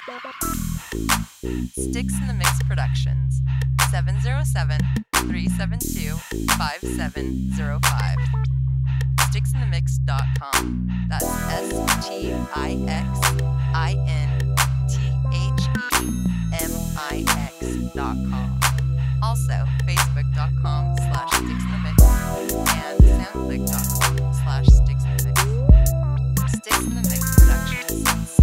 Sticks in the Mix Productions, 707-372-5705. Sticksinthemix.com. That's STIXINTHEMIX.com. Also, Facebook.com/SticksInTheMix and SoundClick.com/SticksInTheMix. Sticks in the Mix Productions,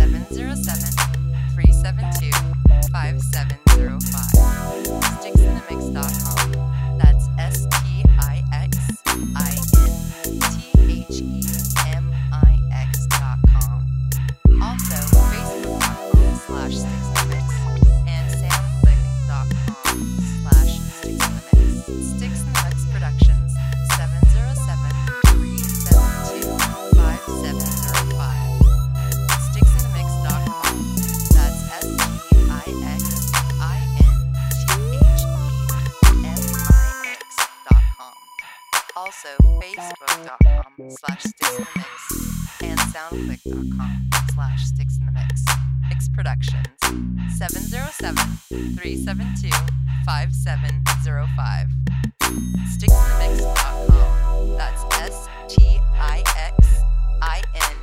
707-372-5705. Sticksinthemix.com. That's STIXINTHEMIX.com. Also, Facebook.com/SticksInTheMix and SoundClick.com/SticksInTheMix. Sticks in the Mix Productions, 707-372-5705. Sticksinthemix.com. That's STIXINTHEMIX.com. Also, Facebook.com/SticksInTheMix and SoundClick.com/SticksInTheMix. Mix Productions, 707-372-5705. Sticksinthemix.com. That's STIXINTHEMIX.com.